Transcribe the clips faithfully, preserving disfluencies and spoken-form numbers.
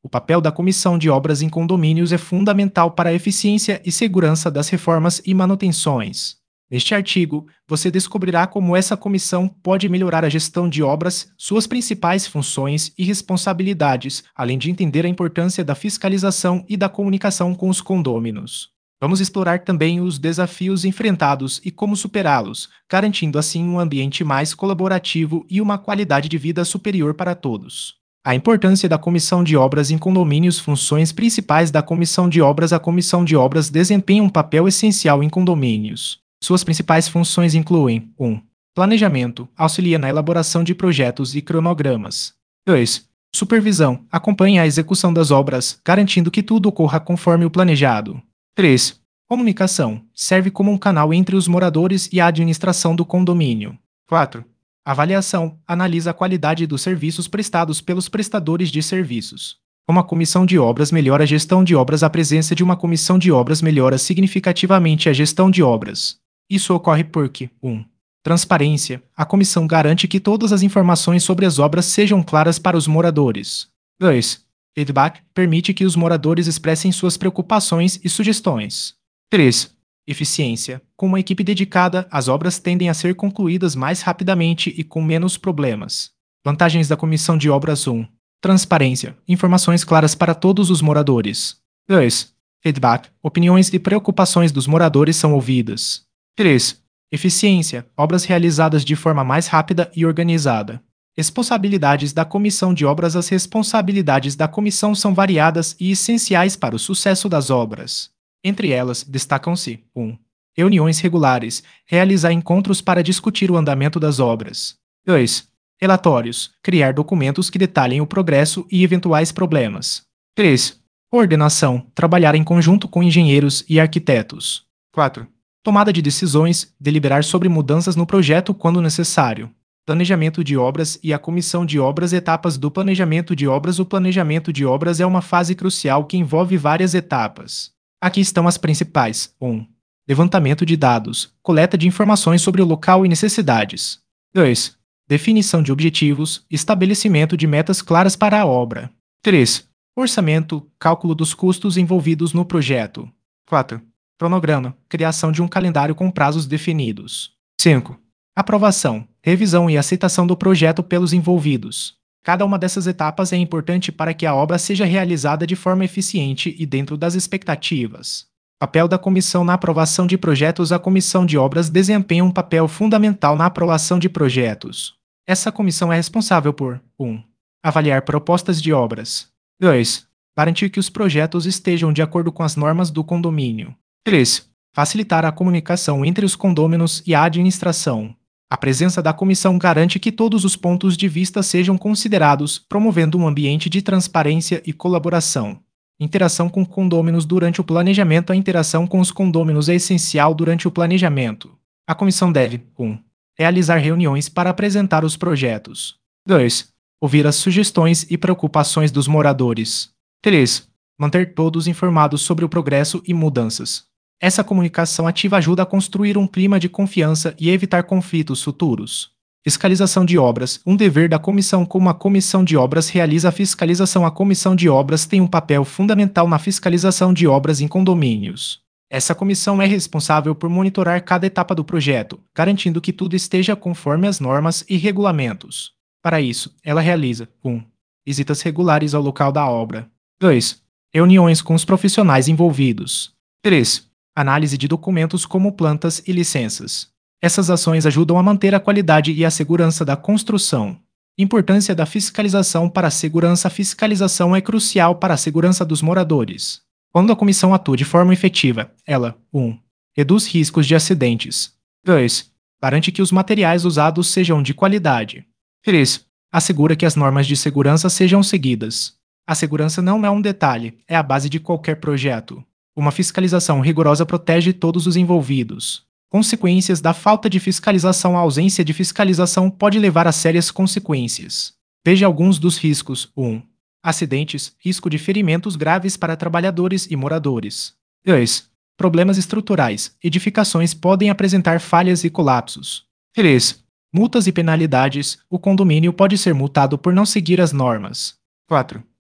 papel da comissão de obras em condomínios é fundamental para a eficiência e segurança das reformas e manutenções. Neste artigo, você descobrirá como essa comissão pode melhorar a gestão de obras, suas principais funções e responsabilidades, além de entender a importância da fiscalização e da comunicação com os condôminos. Vamos explorar também os desafios enfrentados e como superá-los, garantindo assim um ambiente mais colaborativo e uma qualidade de vida superior para todos. A importância da comissão de obras em condomínios. Funções principais da comissão de obras. A comissão de obras desempenha um papel essencial em condomínios. Suas principais funções incluem um. Planejamento, auxilia na elaboração de projetos e cronogramas. dois. Supervisão, acompanha a execução das obras, garantindo que tudo ocorra conforme o planejado. três. Comunicação, serve como um canal entre os moradores e a administração do condomínio. quatro. Avaliação, analisa a qualidade dos serviços prestados pelos prestadores de serviços. Como a comissão de obras melhora a gestão de obras. A presença de uma comissão de obras melhora significativamente a gestão de obras. Isso ocorre porque um. Transparência, a comissão garante que todas as informações sobre as obras sejam claras para os moradores. dois. Feedback, permite que os moradores expressem suas preocupações e sugestões. três. Eficiência, com uma equipe dedicada, as obras tendem a ser concluídas mais rapidamente e com menos problemas. Vantagens da comissão de obras. um. Transparência, informações claras para todos os moradores. dois. Feedback, opiniões e preocupações dos moradores são ouvidas. três. Eficiência, obras realizadas de forma mais rápida e organizada. Responsabilidades da comissão de obras. As responsabilidades da comissão são variadas e essenciais para o sucesso das obras. Entre elas, destacam-se um. Reuniões regulares, realizar encontros para discutir o andamento das obras. dois. Relatórios, criar documentos que detalhem o progresso e eventuais problemas. três. Coordenação, trabalhar em conjunto com engenheiros e arquitetos. quatro. Tomada de decisões, deliberar sobre mudanças no projeto quando necessário. Planejamento de obras e a comissão de obras. Etapas do planejamento de obras. O planejamento de obras é uma fase crucial que envolve várias etapas. Aqui estão as principais. um. Levantamento de dados, coleta de informações sobre o local e necessidades. dois. Definição de objetivos, estabelecimento de metas claras para a obra. três. Orçamento, cálculo dos custos envolvidos no projeto. quatro. Cronograma, criação de um calendário com prazos definidos. cinco. Aprovação, revisão e aceitação do projeto pelos envolvidos. Cada uma dessas etapas é importante para que a obra seja realizada de forma eficiente e dentro das expectativas. Papel da comissão na aprovação de projetos. A comissão de obras desempenha um papel fundamental na aprovação de projetos. Essa comissão é responsável por um. Avaliar propostas de obras. dois. Garantir que os projetos estejam de acordo com as normas do condomínio. três. Facilitar a comunicação entre os condôminos e a administração. A presença da comissão garante que todos os pontos de vista sejam considerados, promovendo um ambiente de transparência e colaboração. Interação com condôminos durante o planejamento. A interação com os condôminos é essencial durante o planejamento. A comissão deve um. Realizar reuniões para apresentar os projetos. dois. Ouvir as sugestões e preocupações dos moradores. três. Manter todos informados sobre o progresso e mudanças. Essa comunicação ativa ajuda a construir um clima de confiança e evitar conflitos futuros. Fiscalização de obras. Um dever da comissão. Como a comissão de obras realiza a fiscalização. A comissão de obras tem um papel fundamental na fiscalização de obras em condomínios. Essa comissão é responsável por monitorar cada etapa do projeto, garantindo que tudo esteja conforme as normas e regulamentos. Para isso, ela realiza um. Visitas regulares ao local da obra. dois. Reuniões com os profissionais envolvidos. três. Análise de documentos como plantas e licenças. Essas ações ajudam a manter a qualidade e a segurança da construção. Importância da fiscalização para a segurança. A fiscalização é crucial para a segurança dos moradores. Quando a comissão atua de forma efetiva, ela um. Reduz riscos de acidentes. dois. Garante que os materiais usados sejam de qualidade. três. Assegura que as normas de segurança sejam seguidas. A segurança não é um detalhe, é a base de qualquer projeto. Uma fiscalização rigorosa protege todos os envolvidos. Consequências da falta de fiscalização. A ausência de fiscalização pode levar a sérias consequências. Veja alguns dos riscos. um. Acidentes, risco de ferimentos graves para trabalhadores e moradores. dois. Problemas estruturais. Edificações podem apresentar falhas e colapsos. três. Multas e penalidades. O condomínio pode ser multado por não seguir as normas. quatro.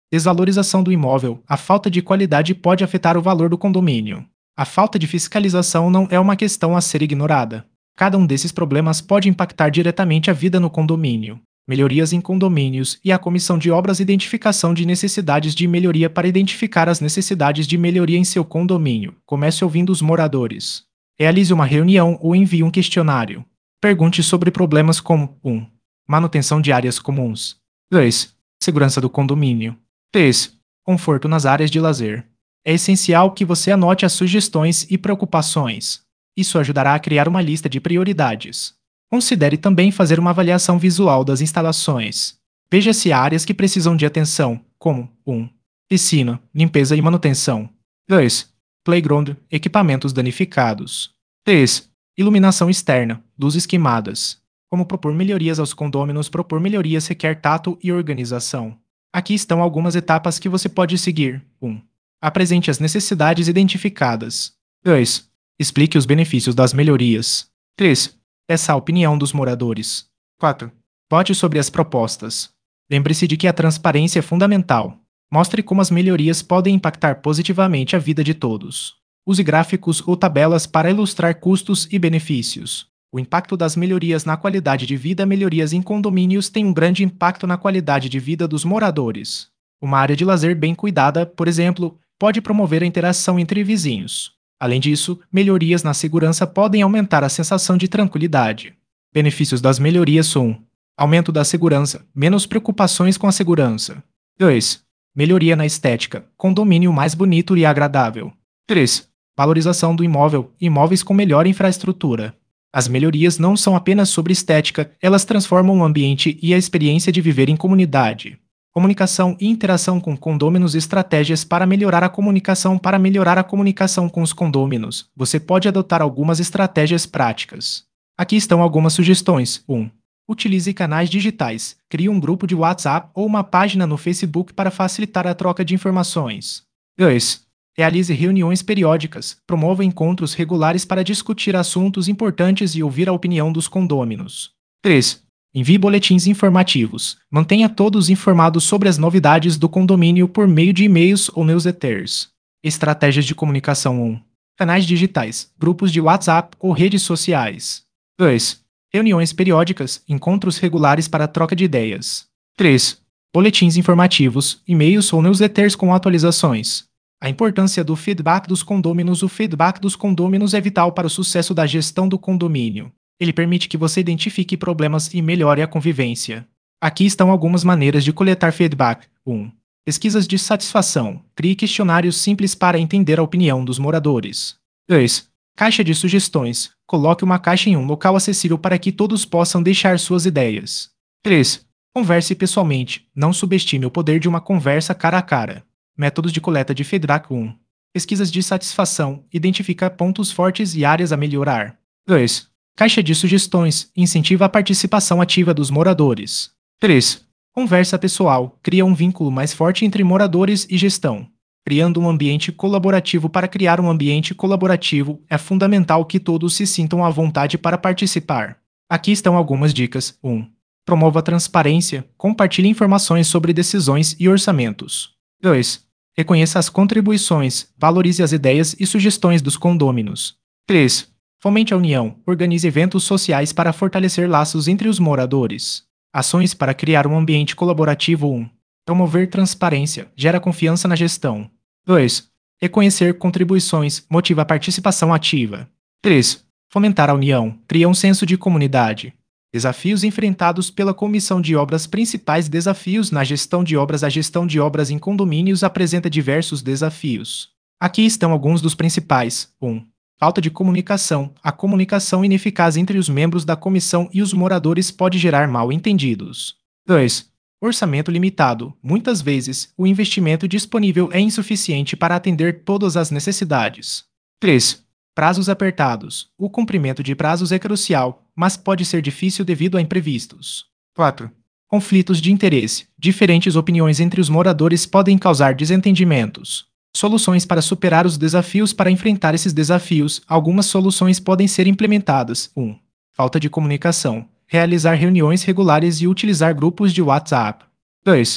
Desvalorização do imóvel. A falta de qualidade pode afetar o valor do condomínio. A falta de fiscalização não é uma questão a ser ignorada. Cada um desses problemas pode impactar diretamente a vida no condomínio. Melhorias em condomínios e a Comissão de Obras Identificação de necessidades de melhoria para identificar as necessidades de melhoria em seu condomínio. Comece ouvindo os moradores. Realize uma reunião ou envie um questionário. Pergunte sobre problemas como um. Manutenção de áreas comuns. dois. Segurança do condomínio. três. Conforto nas áreas de lazer. É essencial que você anote as sugestões e preocupações. Isso ajudará a criar uma lista de prioridades. Considere também fazer uma avaliação visual das instalações. Veja se há áreas que precisam de atenção, como um. Piscina, limpeza e manutenção. dois. Playground, equipamentos danificados. três. Iluminação externa, luzes queimadas. Como propor melhorias aos condôminos. Propor melhorias requer tato e organização. Aqui estão algumas etapas que você pode seguir. um. Apresente as necessidades identificadas. dois. Explique os benefícios das melhorias. três. Peça a opinião dos moradores. quatro. Vote sobre as propostas. Lembre-se de que a transparência é fundamental. Mostre como as melhorias podem impactar positivamente a vida de todos. Use gráficos ou tabelas para ilustrar custos e benefícios. O impacto das melhorias na qualidade de vida. Melhorias em condomínios têm um grande impacto na qualidade de vida dos moradores. Uma área de lazer bem cuidada, por exemplo, pode promover a interação entre vizinhos. Além disso, melhorias na segurança podem aumentar a sensação de tranquilidade. Benefícios das melhorias são: um. Aumento da segurança, menos preocupações com a segurança. dois. Melhoria na estética, condomínio mais bonito e agradável. três. Valorização do imóvel, imóveis com melhor infraestrutura. As melhorias não são apenas sobre estética, elas transformam o ambiente e a experiência de viver em comunidade. Comunicação e interação com condôminos. Estratégias para melhorar a comunicação. Para melhorar a comunicação com os condôminos, você pode adotar algumas estratégias práticas. Aqui estão algumas sugestões. um. Utilize canais digitais. Crie um grupo de WhatsApp ou uma página no Facebook para facilitar a troca de informações. dois. Realize reuniões periódicas. Promova encontros regulares para discutir assuntos importantes e ouvir a opinião dos condôminos. três. Envie boletins informativos. Mantenha todos informados sobre as novidades do condomínio por meio de e-mails ou newsletters. Estratégias de comunicação. um. Canais digitais, grupos de WhatsApp ou redes sociais. dois. Reuniões periódicas, encontros regulares para troca de ideias. três. Boletins informativos, e-mails ou newsletters com atualizações. A importância do feedback dos condôminos. O feedback dos condôminos é vital para o sucesso da gestão do condomínio. Ele permite que você identifique problemas e melhore a convivência. Aqui estão algumas maneiras de coletar feedback. um. Pesquisas de satisfação. Crie questionários simples para entender a opinião dos moradores. dois. Caixa de sugestões. Coloque uma caixa em um local acessível para que todos possam deixar suas ideias. três. Converse pessoalmente. Não subestime o poder de uma conversa cara a cara. Métodos de coleta de feedback. um. Pesquisas de satisfação. Identifica pontos fortes e áreas a melhorar. dois. Caixa de sugestões. Incentiva a participação ativa dos moradores. três. Conversa pessoal. Cria um vínculo mais forte entre moradores e gestão. Criando um ambiente colaborativo. Para criar um ambiente colaborativo, é fundamental que todos se sintam à vontade para participar. Aqui estão algumas dicas. um. Promova a transparência. Compartilhe informações sobre decisões e orçamentos. dois. Reconheça as contribuições. Valorize as ideias e sugestões dos condôminos. três. Fomente a união. Organize eventos sociais para fortalecer laços entre os moradores. Ações para criar um ambiente colaborativo. um. Promover transparência. Gera confiança na gestão. dois. Reconhecer contribuições. Motiva a participação ativa. três. Fomentar a união. Cria um senso de comunidade. Desafios enfrentados pela Comissão de Obras. Principais desafios na gestão de obras. A gestão de obras em condomínios apresenta diversos desafios. Aqui estão alguns dos principais. um. Falta de comunicação. A comunicação ineficaz entre os membros da comissão e os moradores pode gerar mal-entendidos. dois. Orçamento limitado. Muitas vezes, o investimento disponível é insuficiente para atender todas as necessidades. três. Prazos apertados. O cumprimento de prazos é crucial, mas pode ser difícil devido a imprevistos. quatro. Conflitos de interesse. Diferentes opiniões entre os moradores podem causar desentendimentos. Soluções para superar os desafios. Para enfrentar esses desafios, algumas soluções podem ser implementadas. um. Falta de comunicação. Realizar reuniões regulares e utilizar grupos de WhatsApp. dois.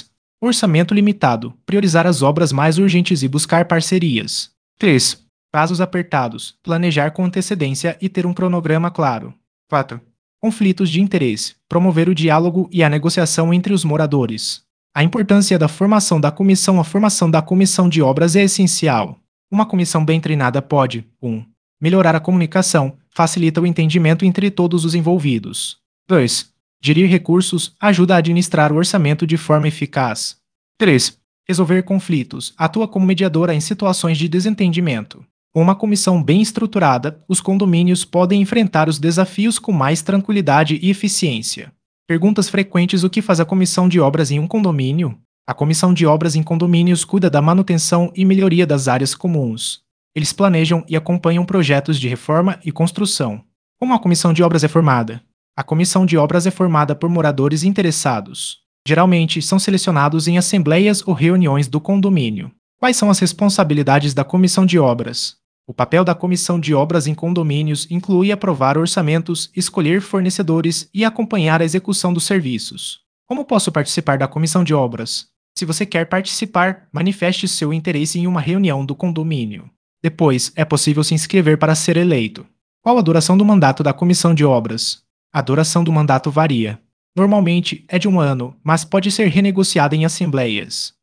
Orçamento limitado. Priorizar as obras mais urgentes e buscar parcerias. três. Prazos apertados. Planejar com antecedência e ter um cronograma claro. quatro. Conflitos de interesse. Promover o diálogo e a negociação entre os moradores. A importância da formação da comissão. A formação da comissão de obras é essencial. Uma comissão bem treinada pode: um. Melhorar a comunicação, facilita o entendimento entre todos os envolvidos. dois. Gerir recursos, ajuda a administrar o orçamento de forma eficaz. três. Resolver conflitos, atua como mediadora em situações de desentendimento. Com uma comissão bem estruturada, os condomínios podem enfrentar os desafios com mais tranquilidade e eficiência. Perguntas frequentes: o que faz a comissão de obras em um condomínio? A comissão de obras em condomínios cuida da manutenção e melhoria das áreas comuns. Eles planejam e acompanham projetos de reforma e construção. Como a comissão de obras é formada? A comissão de obras é formada por moradores interessados. Geralmente, são selecionados em assembleias ou reuniões do condomínio. Quais são as responsabilidades da comissão de obras? O papel da comissão de obras em condomínios inclui aprovar orçamentos, escolher fornecedores e acompanhar a execução dos serviços. Como posso participar da comissão de obras? Se você quer participar, manifeste seu interesse em uma reunião do condomínio. Depois, é possível se inscrever para ser eleito. Qual a duração do mandato da comissão de obras? A duração do mandato varia. Normalmente é de um ano, mas pode ser renegociada em assembleias.